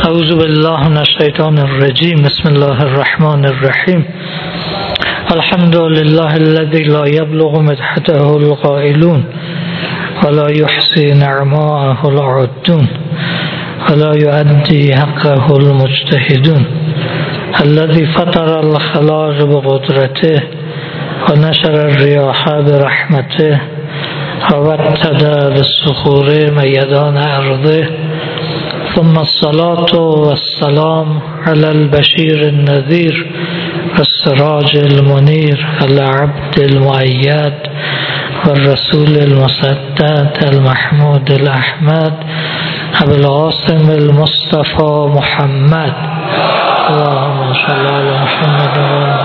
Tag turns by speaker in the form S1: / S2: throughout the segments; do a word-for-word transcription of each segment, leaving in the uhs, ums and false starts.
S1: اعوذ بالله من الشیطان الرجیم. بسم الله الرحمن الرحیم. الحمد لله الذي لا يبلغ مدحته القائلون ولا يحصي نعماءه العادون ولا يؤدي حقه المجتهدون الذي فطر الخلاق بقدرته ونشر الرياح برحمته وابتدى بالصخور ميدان أرضه ثم الصلاة والسلام على البشير النذير والسراج المنير العبد المؤيد والرسول المسدد المحمود الأحمد أبي القاسم المصطفى محمد. اللهم صل على محمد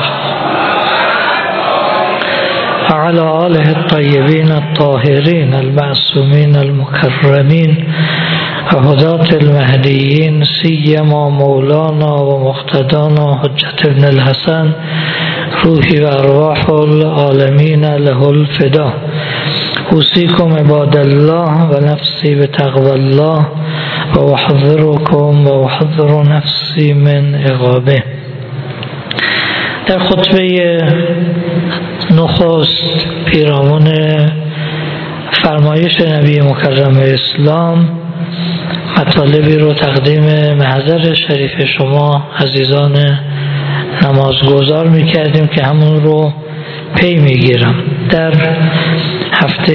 S1: وعلى آله الطيبين الطاهرين المعصومين المكرمين وهداة المهديين سيما مولانا ومقتدانا حجة ابن الحسن روحي وأرواح العالمين له الفداء. أوصيكم عباد الله ونفسي بتقوى الله وأحذركم وأحذر نفسي من عقابه. در خطبه نخست پیرامون فرمایش نبی مکرم اسلام مطالبی رو تقدیم محضر شریف شما عزیزان نمازگزار میکردیم که همون رو پی میگیرم. در هفته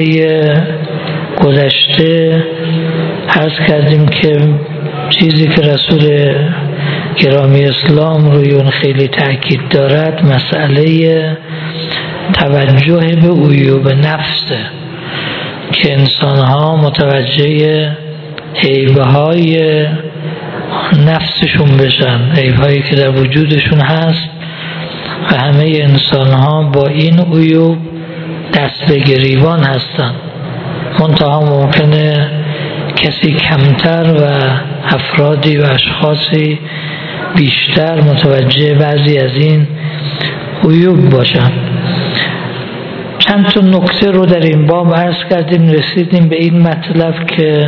S1: گذشته عرض کردیم که چیزی که رسول گرامی اسلام روی اون خیلی تأکید دارد مسئله توجه به عیوب نفسه که انسانها متوجه عیبهای نفسشون بشن، عیبهایی که در وجودشون هست و همه انسانها با این عیوب دست به گریبان هستن. منتها ممکنه کسی کمتر و افرادی و اشخاصی بیشتر متوجه بعضی از این عیوب باشن. چند تا نکته رو در این باب عرض کردیم، رسیدیم به این مطلب که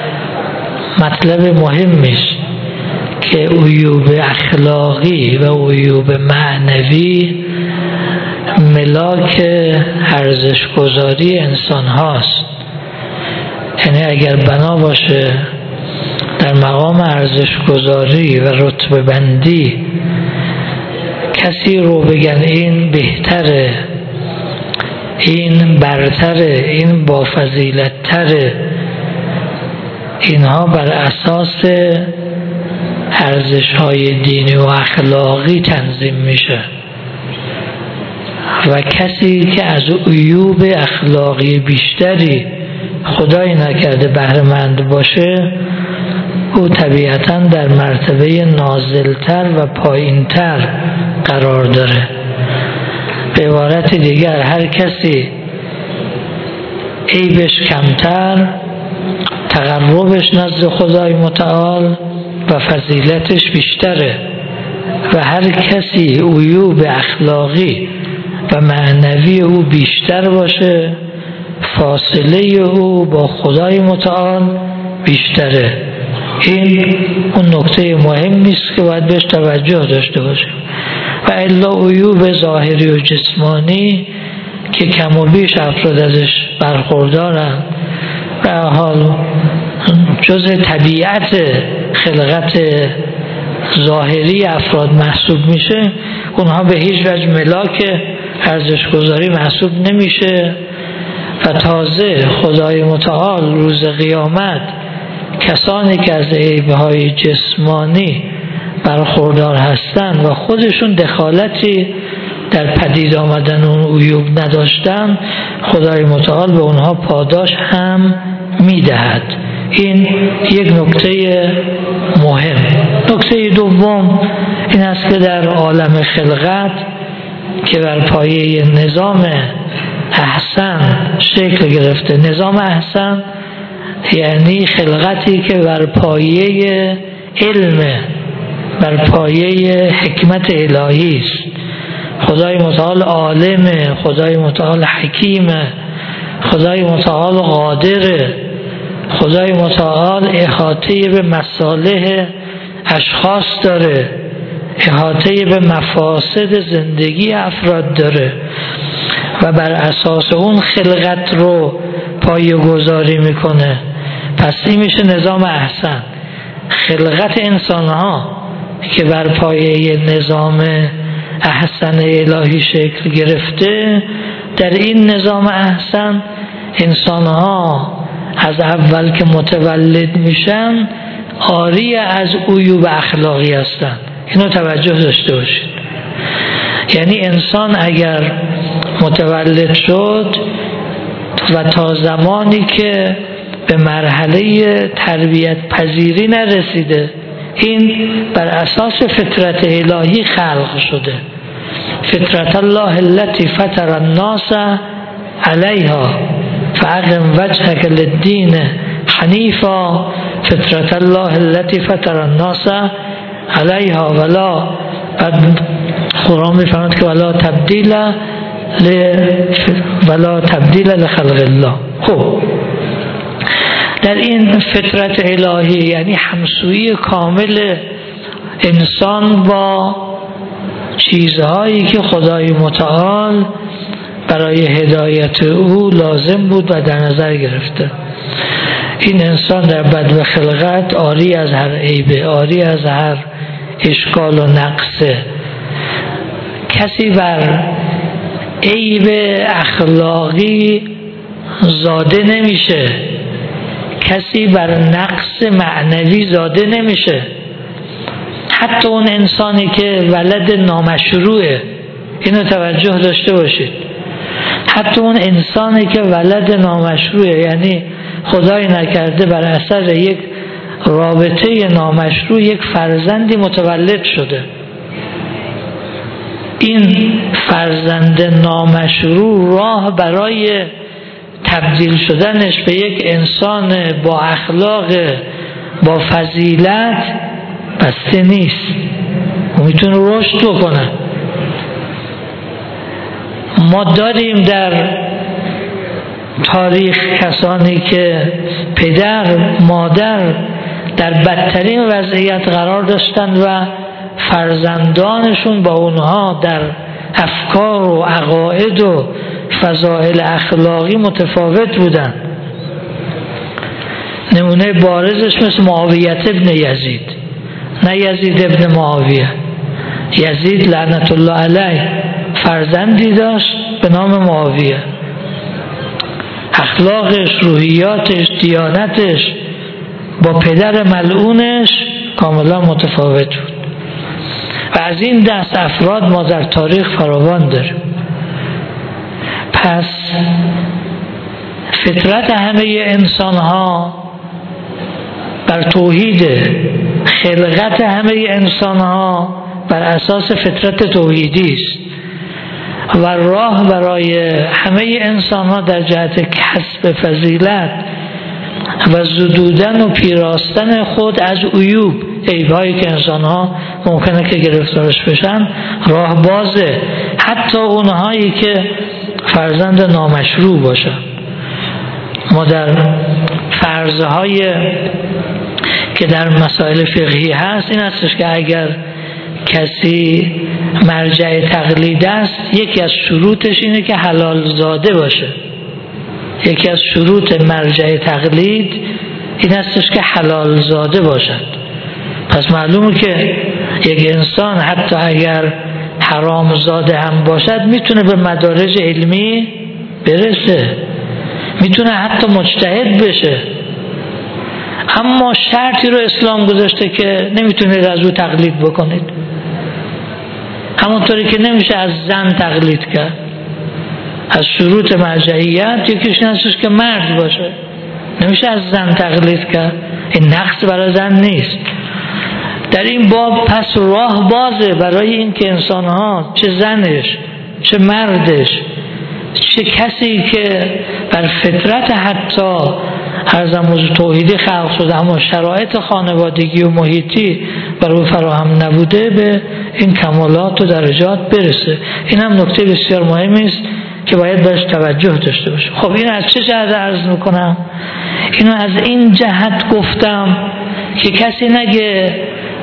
S1: مطلب مهمیش که عیوب اخلاقی و عیوب معنوی ملاک ارزش‌گذاری انسان هاست. یعنی اگر بنا باشه در مقام ارزش‌گذاری و رتبه بندی کسی رو بگن این بهتره، این برتره، این با فضیلت‌تره، اینها بر اساس ارزش‌های دینی و اخلاقی تنظیم میشه و کسی که از عیوب اخلاقی بیشتری خدای نکرده بهره مند باشه او طبیعتاً در مرتبه نازلتر و پایینتر قرار داره. به عبارت دیگر هر کسی عیبش کمتر، تقربش نزد خدای متعال و فضیلتش بیشتره و هر کسی عیوب اخلاقی و معنوی او بیشتر باشه فاصله او با خدای متعال بیشتره. این اون نکته مهمی است که باید بهش توجه داشته باشیم. و الا عیوب ظاهری و جسمانی که کم و بیش افراد ازش برخوردارن به حال جز طبیعت خلقت ظاهری افراد محسوب میشه، اونها به هیچ وجه ملاک ارزش‌گذاری محسوب نمیشه و تازه خدای متعال روز قیامت کسانی که از عیب‌های جسمانی برخوردار هستند و خودشون دخالتی در پدید آمدن اون عیوب نداشتن، خدای متعال به اونها پاداش هم میدهد. این یک نکته مهم. نکته دوم این است که در عالم خلقت که بر پایه نظام احسن شکل گرفته، نظام احسن یعنی خلقتی که بر پایه علم، بر پایه حکمت الهی است. خدای متعال عالمه، خدای متعال حکیمه، خدای متعال قادره، خدای متعال احاطه به مصالح اشخاص داره، احاطه به مفاسد زندگی افراد داره و بر اساس اون خلقت رو پایه‌گذاری میکنه. پس این میشه نظام احسن. خلقت انسان ها که بر پایه نظام احسن الهی شکل گرفته، در این نظام احسن انسان ها از اول که متولد میشن عاری از عیوب اخلاقی هستن. اینو توجه داشته باشید. یعنی انسان اگر متولد شد و تا زمانی که به مرحله تربیت پذیری نرسیده، این بر اساس فطرت الهی خلق شده. فطرت الله التي فطر الناس علیها فاقم وجهك للدین حنیفا فطرت الله التي فطر الناس علیها ولا، بعد قرآن میفرماید که ولا تبدیل ل ولا تبدیل لخلق الله. خب در این فطرت الهی یعنی همسویی کامل انسان با چیزهایی که خدای متعال برای هدایت او لازم بود و در نظر گرفته. این انسان در بدو خلقت عاری از هر عیبه، عاری از هر اشکال و نقصه. کسی بر عیب اخلاقی زاده نمیشه، کسی بر نقص معنوی زاده نمیشه. حتی اون انسانی که ولد نامشروعه، اینو توجه داشته باشید، حتی اون انسانی که ولد نامشروعه، یعنی خدای نکرده بر اثر یک رابطه نامشروع یک فرزندی متولد شده، این فرزند نامشروع راه برای تبدیل شدنش به یک انسان با اخلاق با فضیلت بسته نیست، میتونه رشد بکنه. ما داریم در تاریخ کسانی که پدر مادر در بدترین وضعیت قرار داشتند و فرزندانشون با اونها در افکار و عقاید و فضائل اخلاقی متفاوت بودن. نمونه بارزش مثل معاویه ابن یزید، نه یزید ابن معاویه. یزید لعنت الله علیه فرزندی داشت به نام معاویه، اخلاقش، روحیاتش، دیانتش با پدر ملعونش کاملا متفاوت بود. و از این دست افراد ما در تاریخ فراوان داریم. پس فطرت همه انسان ها بر توحید، خلقت همه انسان ها بر اساس فطرت توحیدی است و راه برای همه انسان ها در جهت کسب فضیلت و زدودن و پیراستن خود از عیوب، عیب‌هایی که انسان ها ممکنه که گرفتارش بشن، راه بازه. حتی اونهایی که فرزند نامشروع باشن. ما در فرض‌های که در مسائل فقهی هست این هستش که اگر کسی مرجع تقلید است، یکی از شروطش اینه که حلال زاده باشه. یکی از شروط مرجع تقلید این هستش که حلال زاده باشد. پس معلومه که یک انسان حتی اگر حرام زاده هم باشد میتونه به مدارج علمی برسه، میتونه حتی مجتهد بشه، اما شرطی رو اسلام گذاشته که نمیتونید از او تقلید بکنید. همونطوری که نمیشه از زن تقلید کرد. از شروط مرجعیت یکیش هستش که مرد باشه، نمیشه از زن تقلید کرد. این نقص برای زن نیست. در این باب پس راه بازه برای این که انسانها، چه زنش چه مردش، چه کسی که بر فطرت حتی ارزم موضوع توحیدی خلق شده اما شرایط خانوادگی و محیطی برای فراهم نبوده، به این کمالات و درجات برسه. این هم نکته بسیار مهمی است که باید بهش توجه داشته باشه. خب این از چه جهت عرض میکنم؟ اینو از این جهت گفتم که کسی نگه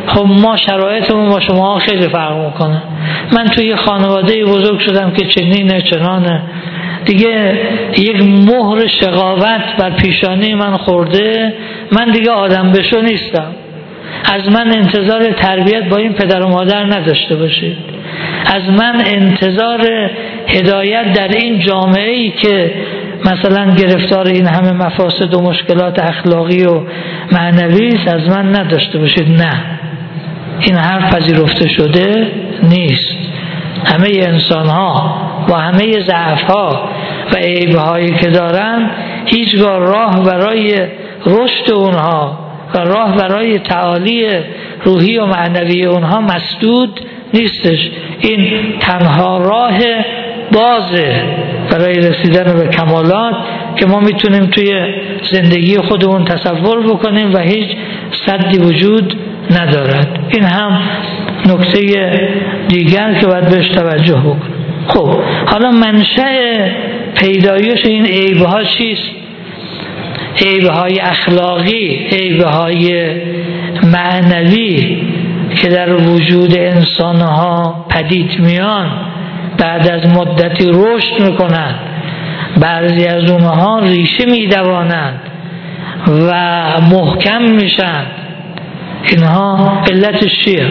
S1: خب ما شرایطمون با شما خیلی فرق میکنه. من توی خانواده بزرگ شدم که چنینه چنانه، دیگه یک مهر شقاوت بر پیشانی من خورده، من دیگه آدم بشو نیستم. از من انتظار تربیت با این پدر و مادر نداشته باشید. از من انتظار هدایت در این جامعه ای که مثلا گرفتار این همه مفاسد و مشکلات اخلاقی و معنوی است از من نداشته باشید. نه، این حرف پذیرفته شده نیست. همه انسان ها با همه ضعف ها و عیب هایی که دارن هیچگاه راه برای رشد اونها و راه برای تعالی روحی و معنوی اونها مسدود نیستش. این تنها راه بازه برای رسیدن به کمالات که ما میتونیم توی زندگی خودمون تصور بکنیم و هیچ سدی وجود ندارد. این هم نکته دیگر که باید بهش توجه بکنیم. خب حالا منشأ پیدایش این عیب‌ها چیست؟ عیب‌های اخلاقی، عیب‌های معنوی که در وجود انسان‌ها پدید میان بعد از مدتی رشد میکنند، بعضی از اونها ریشه میدوانند و محکم میشن. اینها علتش چیه؟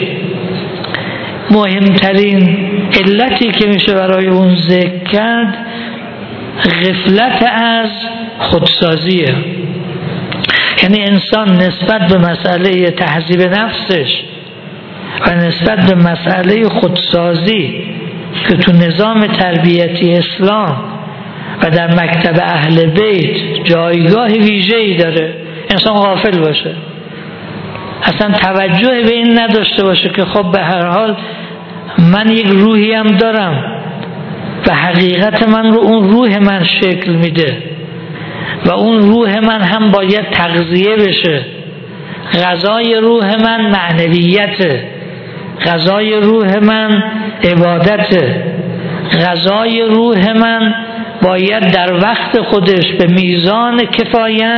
S1: مهمترین علتی که میشه برای اون ذکر کرد غفلت از خودسازیه. یعنی انسان نسبت به مسئله تهذیب نفسش و نسبت به مسئله خودسازی که تو نظام تربیتی اسلام و در مکتب اهل بیت جایگاه ویژه‌ای داره، انسان غافل باشه، اصلا توجه به این نداشته باشه که خب به هر حال من یک روحی هم دارم و حقیقت من رو اون روح من شکل میده و اون روح من هم باید تغذیه بشه. غذای روح من معنویته، غذای روح من عبادته، غذای روح من باید در وقت خودش به میزان کفایت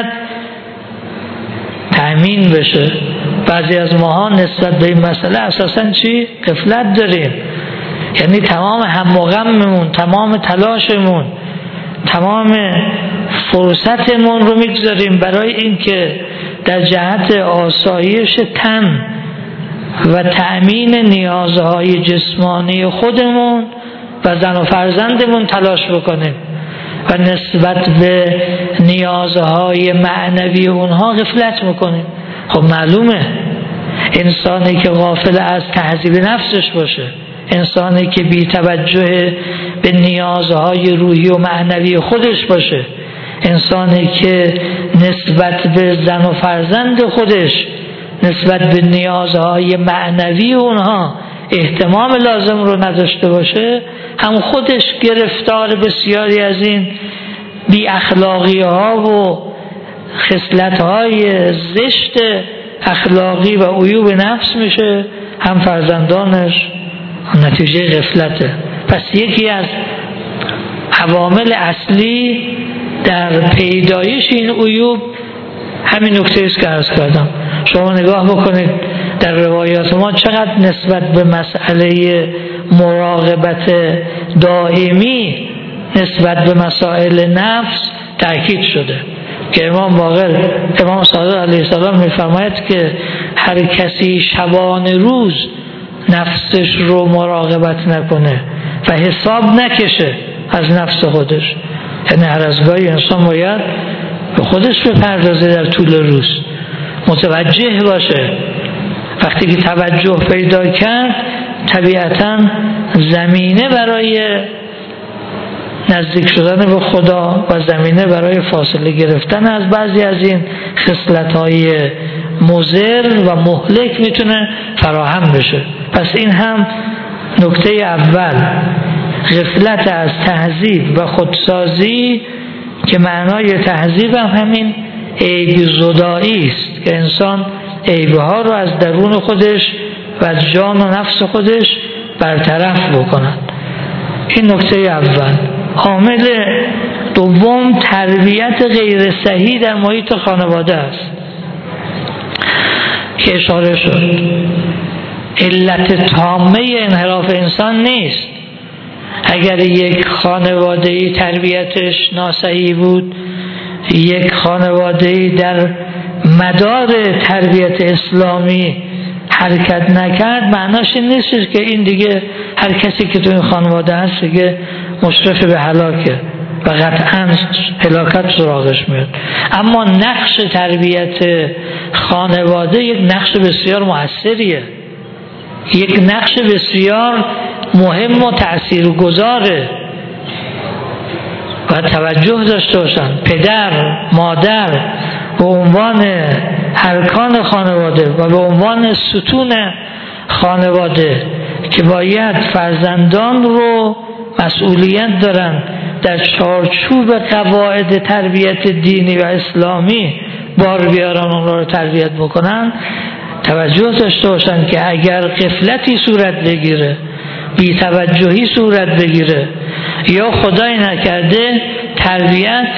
S1: تأمین بشه. بعضی از ماها نسبت به این مسئله اساساً چی؟ غفلت داریم. یعنی تمام هم و غممون، تمام تلاشمون، تمام فرصتمون رو میگذاریم برای اینکه در جهت آسایش تن و تأمین نیازهای جسمانی خودمون و زن و فرزندمون تلاش بکنیم و نسبت به نیازهای معنوی اونها غفلت میکنیم. خب معلومه انسانی که غافل از تهذیب نفسش باشه، انسانی که بی توجه به نیازهای روحی و معنوی خودش باشه، انسانی که نسبت به زن و فرزند خودش، نسبت به نیازهای معنوی اونها اهتمام لازم رو نداشته باشه، هم خودش گرفتار بسیاری از این بی اخلاقی ها و خصلت های زشت اخلاقی و عیوب نفس میشه، هم فرزندانش. نتیجه غفلته. پس یکی از عوامل اصلی در پیدایش این عیوب همین نکته است که عرض کردم. شما نگاه بکنید در روایات ما چقدر نسبت به مسئله مراقبت دائمی نسبت به مسائل نفس تأکید شده که امام باقر، امام صادق علیه السلام میفرماید که هر کسی شبانه روز نفسش رو مراقبت نکنه و حساب نکشه از نفس خودش، یعنی هر از گاهی انسان باید به خودش بپردازه، در طول روز متوجه باشه. وقتی که توجه پیدا کرد طبیعتاً زمینه برای نزدیک شدن به خدا و زمینه برای فاصله گرفتن از بعضی از این خصلت‌های مضر و مهلک میتونه فراهم بشه. پس این هم نکته اول، غفلت از تهذیب و خودسازی که معنای تهذیب هم همین عیب زدایی است که انسان عیبها رو از درون خودش و از جان و نفس خودش برطرف بکند. این نکته اول. عامل دوم تربیت غیر صحیح در محیط خانواده است که اشاره شد. علت تامه انحراف انسان نیست. اگر یک خانواده‌ای تربیتش ناصحیح بود، یک خانواده‌ای در مدار تربیت اسلامی حرکت نکرد، معناش این نیست که این دیگه هر کسی که تو این خانواده هست دیگه مشرف به هلاکه و قطعاً هلاکت سراغش میاد. اما نقش تربیت خانواده یک نقش بسیار مؤثریه، یک نقش بسیار مهم و تأثیرگذاره و توجه داشته باشن. پدر، مادر به عنوان ارکان خانواده و به عنوان ستون خانواده که باید فرزندان رو مسئولیت دارن در چارچوب قواعد تربیت دینی و اسلامی بار بیارن، اون رو تربیت بکنن، توجه داشته باشن که اگر غفلتی صورت بگیره، بی توجهی صورت بگیره یا خدای نکرده تربیت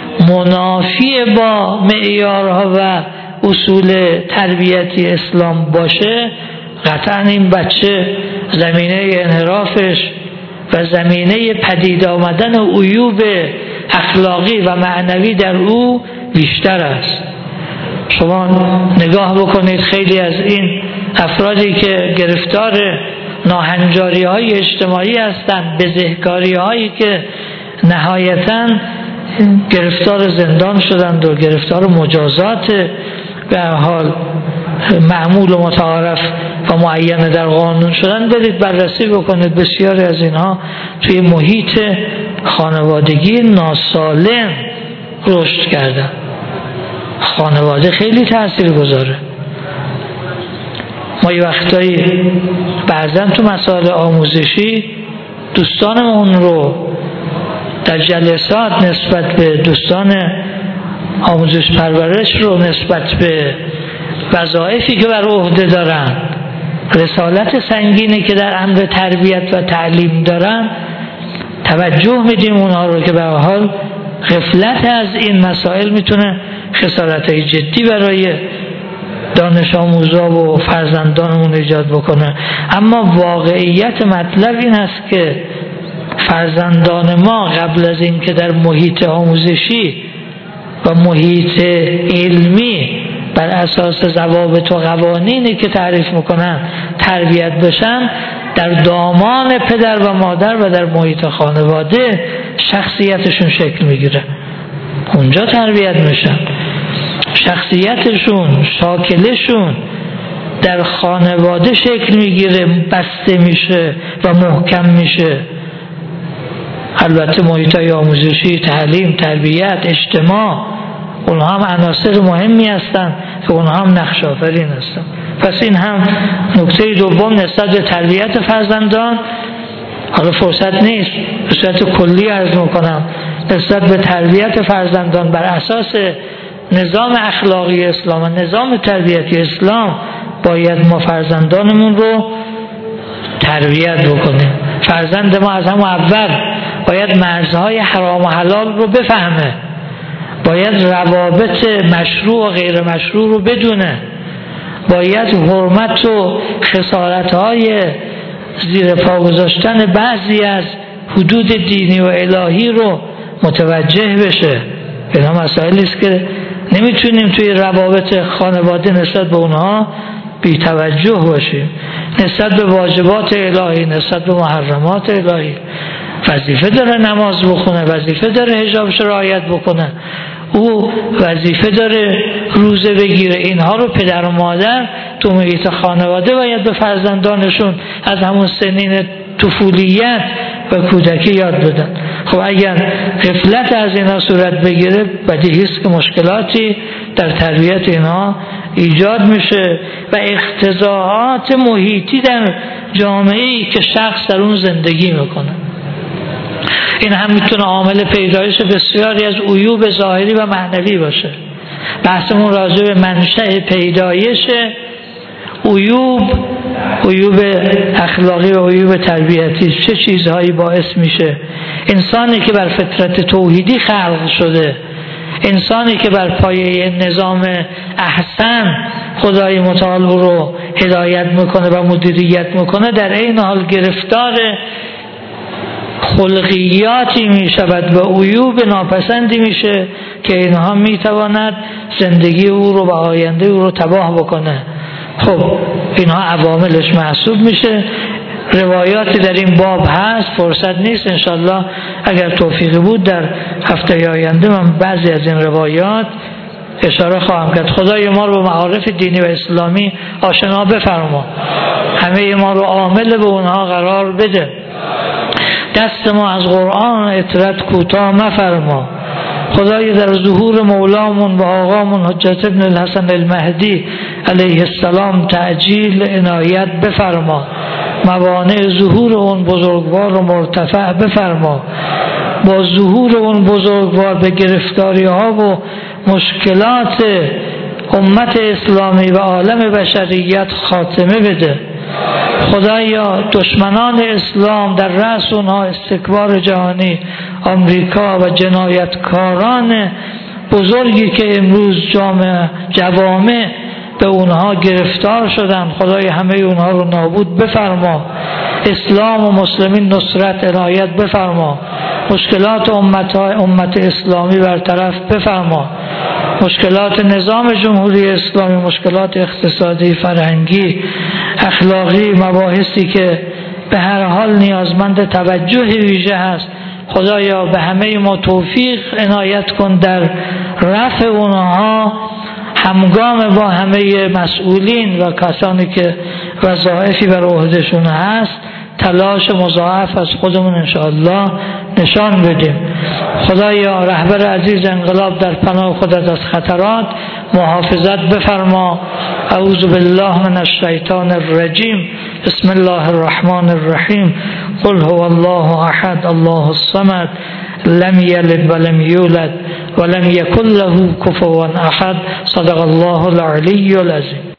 S1: منافی با معیارها و اصول تربیتی اسلام باشه، قطعا این بچه زمینه انحرافش و زمینه پدید آمدن عیوب اخلاقی و معنوی در او بیشتر است. شما نگاه بکنید خیلی از این افرادی که گرفتار ناهنجاری های اجتماعی هستند، بزهکاری هایی که نهایتاً گرفتار زندان شدند و گرفتار مجازات به حال معمول و متعارف و معین در قانون شدن، برید بررسی بکنید. بسیاری از اینها توی محیط خانوادگی ناسالم رشد کردن. خانواده خیلی تأثیر گذاره. ما یه وقتایی بعضن تو مسائل آموزشی دوستانمون رو در جلسات نسبت به دوستان آموزش پرورش رو نسبت به وظایفی که بر عهده دارن، رسالت سنگینی که در امر تربیت و تعلیم دارن، توجه میدیم اونها رو که به حال غفلت از این مسائل میتونه خسارت‌های جدی برای دانش آموزا و فرزندانمون ایجاد بکنه. اما واقعیت مطلب این است که فرزندان ما قبل از این که در محیط آموزشی و محیط علمی بر اساس ضوابط و قوانینی که تعریف میکنن تربیت بشن، در دامان پدر و مادر و در محیط خانواده شخصیتشون شکل میگیره، اونجا تربیت میشن. شخصیتشون، شاکلشون در خانواده شکل میگیره، بسته میشه و محکم میشه. البته محیط‌های آموزشی، تعلیم، تربیت، اجتماع، اونها هم عناصر مهمی هستن که اونها هم نقش آفرین هستن. پس این هم نکته دوم نسبت به تربیت فرزندان. حالا فرصت نیست به صورت کلی عرض میکنم، نسبت به تربیت فرزندان بر اساس نظام اخلاقی اسلام و نظام تربیتی اسلام باید ما فرزندانمون رو تربیت بکنیم. فرزند ما از همون اول باید مرزهای حرام و حلال رو بفهمه، باید روابط مشروع و غیر مشروع رو بدونه، باید حرمت و خسارت‌های زیر پا گذاشتن بعضی از حدود دینی و الهی رو متوجه بشه. اینا مسائلی است که نمیتونیم توی روابط خانواده نسبت به اونها بی توجه باشیم. نسبت به واجبات الهی، نسبت به محرمات الهی، وظیفه داره نماز بخونه، وظیفه داره حجابش رعایت بکنه، او وظیفه داره روزه بگیره. اینها رو پدر و مادر تو محیط خانواده باید به فرزندانشون از همون سنین طفولیت و کودکی یاد بدن. خب اگر غفلت از اینها صورت بگیره، بدیهی است که مشکلاتی در تربیت اینها ایجاد میشه و اقتضاعات محیطی در جامعه‌ای که شخص در اون زندگی میکنه، این هم میتونه عامل پیدایش بسیاری از عیوب ظاهری و معنوی باشه. بحثمون راجع به منشأ پیدایش عیوب، عیوب اخلاقی و عیوب تربیتی، چه چیزهایی باعث میشه انسانی که بر فطرت توحیدی خلق شده، انسانی که بر پایه نظام احسن خدای متعال او رو هدایت میکنه و مدیریت میکنه، در این حال گرفتار خلقیاتی میشود و عیوب ناپسندی میشه که اینها میتواند زندگی او رو و آینده او رو تباه بکنه. خب اینها عواملش محسوب میشه. روایاتی در این باب هست، فرصت نیست، انشالله اگر توفیقی بود در هفته آینده من بعضی از این روایات اشاره خواهم کرد. خدای ما رو به معارف دینی و اسلامی آشنا بفرما، همه ما رو عامل به اونها قرار بده، دست ما از قرآن اطرت کوتاه مفرما. خدای در ظهور مولامون و آقامون حجت ابن الحسن المهدی علیه السلام تعجیل عنایت بفرما، موانع ظهور اون بزرگوار رو مرتفع بفرما، با ظهور اون بزرگوار به گرفتاری ها و مشکلات امت اسلامی و عالم بشریت خاتمه بده. خدایا دشمنان اسلام در رأس اونها استکبار جهانی، آمریکا و جنایتکاران بزرگی که امروز جامعه جوامع به اونها گرفتار شدن، خدای همه اونها رو نابود بفرما، اسلام و مسلمین نصرت عنایت بفرما، مشکلات امت امت اسلامی برطرف بفرما، مشکلات نظام جمهوری اسلامی، مشکلات اقتصادی، فرهنگی، اخلاقی، مباحثی که به هر حال نیازمند توجه ویژه هست، خدایا به همه ما توفیق عنایت کن در رفع اونها همگام با همه مسئولین و کسانی که وظایفی بر عهدهشون هست تلاش مضاعف از خودمون انشاءالله نشان بدیم. خدایا رهبر عزیز انقلاب در پناه خودت از خطرات محافظت بفرما. اعوذ بالله من الشیطان الرجیم. بسم الله الرحمن الرحیم. قل هو الله احد الله الصمد لم یلد ولم یولد ولم یکن له کفوا احد. صدق الله العلی العظیم.